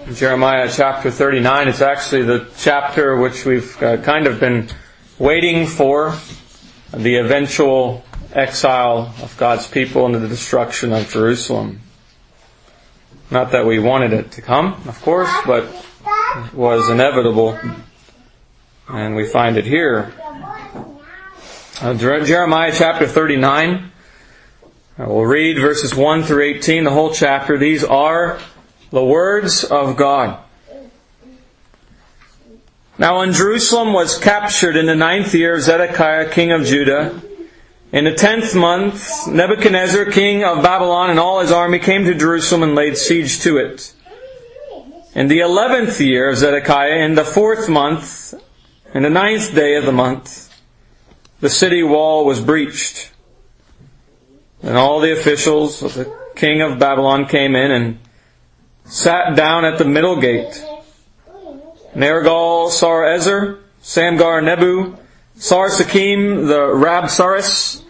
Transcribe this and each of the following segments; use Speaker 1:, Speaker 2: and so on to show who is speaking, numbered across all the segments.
Speaker 1: Jeremiah chapter 39. It's actually the chapter which we've kind of been waiting for, the eventual exile of God's people and the destruction of Jerusalem. Not that we wanted it to come, of course, but it was inevitable. And we find it here. Jeremiah chapter 39. We'll read verses 1 through 18, the whole chapter. These are the words of God. Now when Jerusalem was captured in the 9th year of Zedekiah, king of Judah, in the 10th month, Nebuchadnezzar, king of Babylon, and all his army came to Jerusalem and laid siege to it. In the 11th year of Zedekiah, in the 4th month, in the 9th day of the month, the city wall was breached. And all the officials of the king of Babylon came in and sat down at the middle gate. Nergal-Sarezer, Samgar-Nebu, Sarsakim the Rabsaris,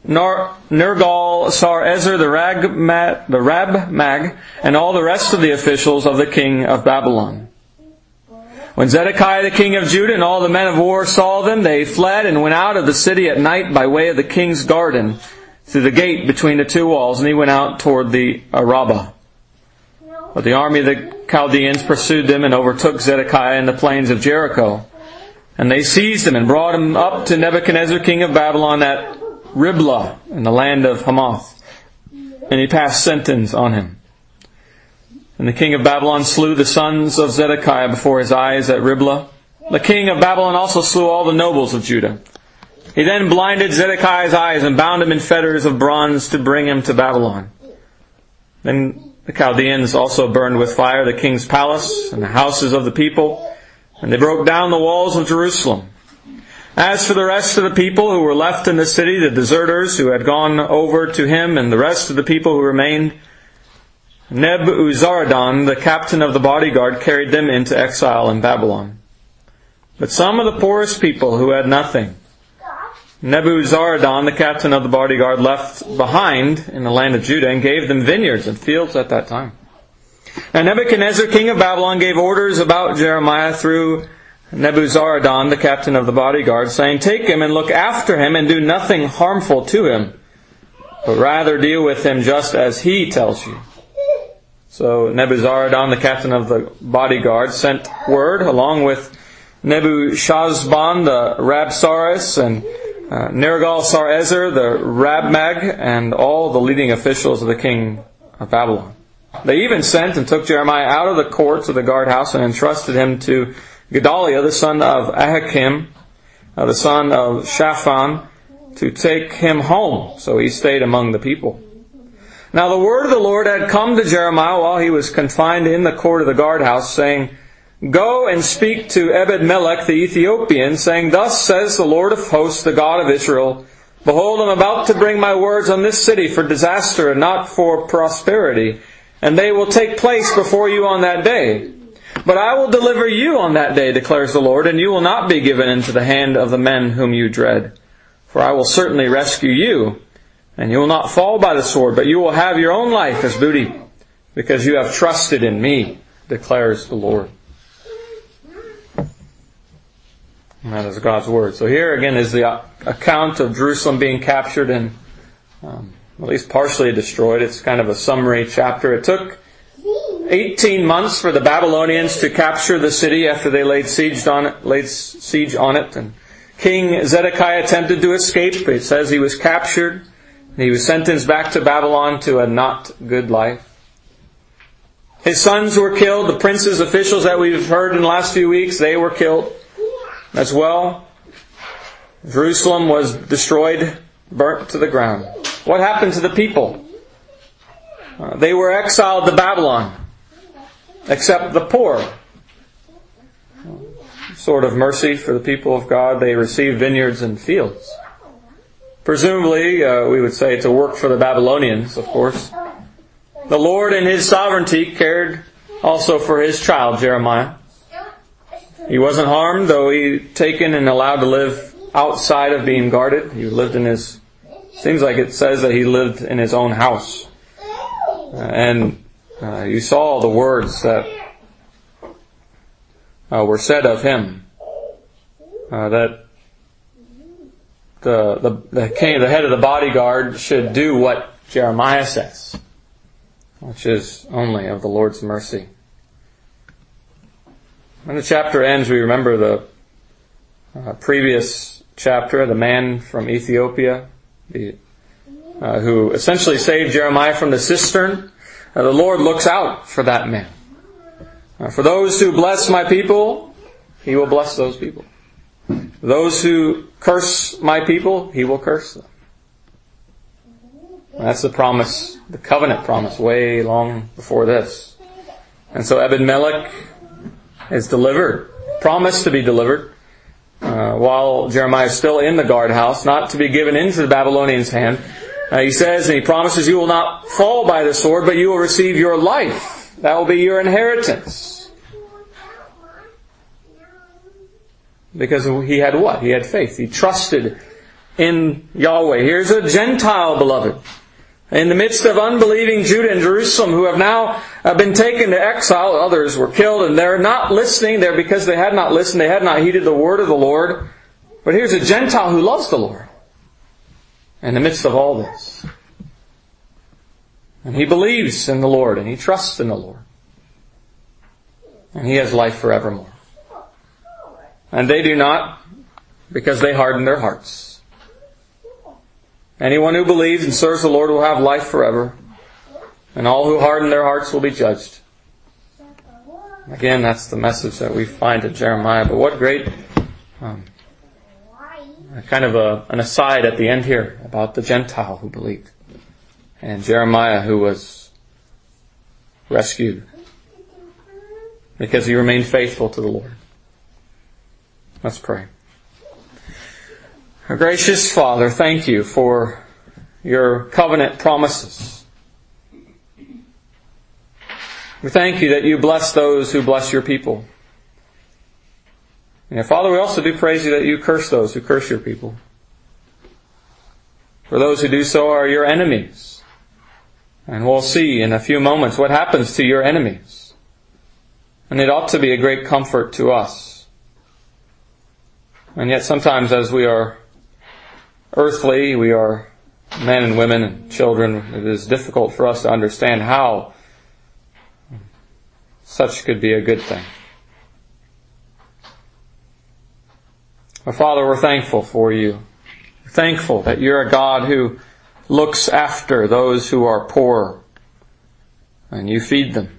Speaker 1: Nergal-Sarezer the Rabmag, and all the rest of the officials of the king of Babylon. When Zedekiah the king of Judah and all the men of war saw them, they fled and went out of the city at night by way of the king's garden, through the gate between the two walls, and he went out toward the Arabah. But the army of the Chaldeans pursued them and overtook Zedekiah in the plains of Jericho. And they seized him and brought him up to Nebuchadnezzar, king of Babylon, at Riblah, in the land of Hamath. And he passed sentence on him. And the king of Babylon slew the sons of Zedekiah before his eyes at Riblah. The king of Babylon also slew all the nobles of Judah. He then blinded Zedekiah's eyes and bound him in fetters of bronze to bring him to Babylon. Then the Chaldeans also burned with fire the king's palace and the houses of the people, and they broke down the walls of Jerusalem. As for the rest of the people who were left in the city, the deserters who had gone over to him, and the rest of the people who remained, Nebuzaradan, the captain of the bodyguard, carried them into exile in Babylon. But some of the poorest people who had nothing, Nebuzaradan, the captain of the bodyguard, left behind in the land of Judah and gave them vineyards and fields at that time. And Nebuchadnezzar, king of Babylon, gave orders about Jeremiah through Nebuzaradan, the captain of the bodyguard, saying, "Take him and look after him and do nothing harmful to him, but rather deal with him just as he tells you." So Nebuzaradan, the captain of the bodyguard, sent word along with Nebuchadnezzar, the Rabsaris, and Nergal-Sarezer, the Rabmag, and all the leading officials of the king of Babylon. They even sent and took Jeremiah out of the courts of the guardhouse and entrusted him to Gedaliah, the son of Ahikam, the son of Shaphan, to take him home. So he stayed among the people. Now the word of the Lord had come to Jeremiah while he was confined in the court of the guardhouse, saying, "Go and speak to Ebed-Melech the Ethiopian, saying, Thus says the Lord of hosts, the God of Israel, Behold, I am about to bring my words on this city for disaster and not for prosperity, and they will take place before you on that day. But I will deliver you on that day, declares the Lord, and you will not be given into the hand of the men whom you dread. For I will certainly rescue you, and you will not fall by the sword, but you will have your own life as booty, because you have trusted in me, declares the Lord." And that is God's Word. So here again is the account of Jerusalem being captured and at least partially destroyed. It's kind of a summary chapter. It took 18 months for the Babylonians to capture the city after they laid siege on it. And King Zedekiah attempted to escape. It says he was captured. He was sentenced back to Babylon to a not good life. His sons were killed. The princes, officials that we've heard in the last few weeks, they were killed as well. Jerusalem was destroyed, burnt to the ground. What happened to the people? They were exiled to Babylon, except the poor. Sort of mercy for the people of God. They received vineyards and fields. Presumably, we would say to work for the Babylonians, of course. The Lord in His sovereignty cared also for His child, Jeremiah. He wasn't harmed, though he taken and allowed to live outside of being guarded. He lived in his, seems like it says that he lived in his own house. And you saw the words that were said of him, that the king, the head of the bodyguard, should do what Jeremiah says, which is only of the Lord's mercy. When the chapter ends, we remember the previous chapter, the man from Ethiopia, who essentially saved Jeremiah from the cistern. The Lord looks out for that man. For those who bless my people, He will bless those people. Those who curse my people, He will curse them. That's the promise, the covenant promise, way long before this. And so Ebed-Melech is delivered, promised to be delivered, while Jeremiah is still in the guardhouse, not to be given into the Babylonians' hand. He says, and he promises, you will not fall by the sword, but you will receive your life. That will be your inheritance. Because he had what? He had faith. He trusted in Yahweh. Here's a Gentile, beloved, in the midst of unbelieving Judah and Jerusalem, who have now been taken to exile. Others were killed, and they're not listening there because they had not listened. They had not heeded the word of the Lord. But here's a Gentile who loves the Lord in the midst of all this. And he believes in the Lord, and he trusts in the Lord. And he has life forevermore. And they do not, because they harden their hearts. Anyone who believes and serves the Lord will have life forever. And all who harden their hearts will be judged. Again, that's the message that we find in Jeremiah. But what great kind of an aside at the end here about the Gentile who believed. And Jeremiah who was rescued because he remained faithful to the Lord. Let's pray. Our gracious Father, thank you for your covenant promises. We thank you that you bless those who bless your people. And Father, we also do praise you that you curse those who curse your people. For those who do so are your enemies. And we'll see in a few moments what happens to your enemies. And it ought to be a great comfort to us. And yet sometimes as we are earthly, we are men and women and children, it is difficult for us to understand how such could be a good thing. But Father, we're thankful for you. We're thankful that you're a God who looks after those who are poor, and you feed them.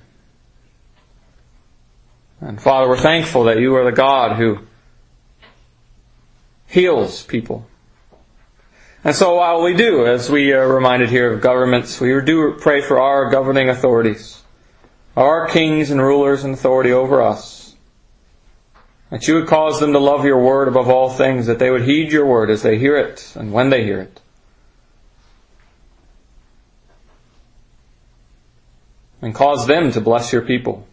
Speaker 1: And Father, we're thankful that you are the God who heals people. And so while we do, as we are reminded here of governments, we do pray for our governing authorities, our kings and rulers and authority over us, that you would cause them to love your word above all things, that they would heed your word as they hear it and when they hear it. And cause them to bless your people.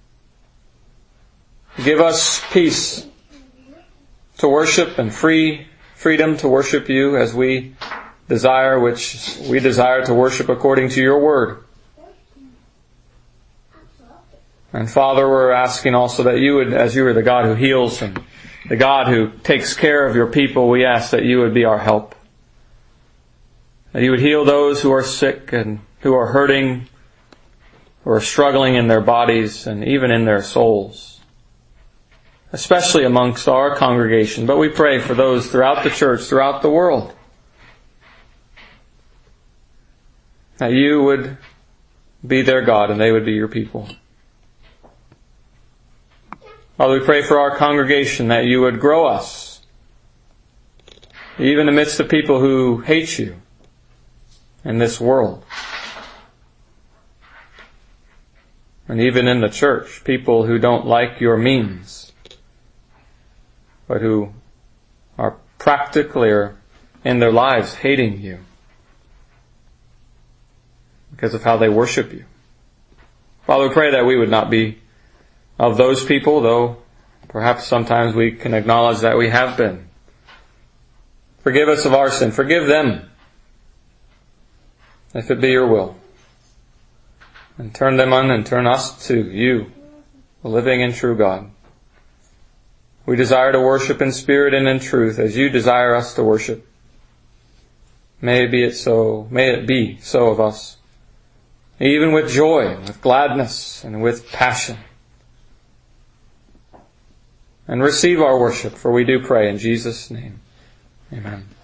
Speaker 1: Give us peace to worship and freedom to worship you as we desire, which we desire to worship according to your word. And Father, we're asking also that you would, as you are the God who heals and the God who takes care of your people, we ask that you would be our help. That you would heal those who are sick and who are hurting, who are struggling in their bodies and even in their souls, especially amongst our congregation. But we pray for those throughout the church, throughout the world, that you would be their God and they would be your people. Father, we pray for our congregation that you would grow us, even amidst the people who hate you in this world. And even in the church, people who don't like your means, but who are practically or in their lives hating you because of how they worship you. Father, we pray that we would not be of those people, though perhaps sometimes we can acknowledge that we have been. Forgive us of our sin. Forgive them, if it be your will. And turn them on and turn us to you, the living and true God. We desire to worship in spirit and in truth, as you desire us to worship. May it be so of us, even with joy, with gladness, and with passion. And receive our worship, for we do pray in Jesus' name. Amen.